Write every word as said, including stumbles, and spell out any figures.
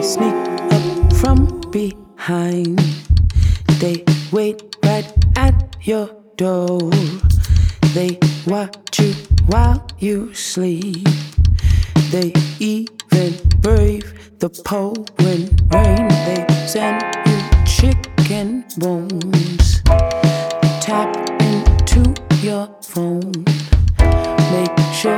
sneak up from behind. They wait right at your door. They watch you while you sleep. They even brave the pouring rain. They send you chicken bones. Tap into your phone.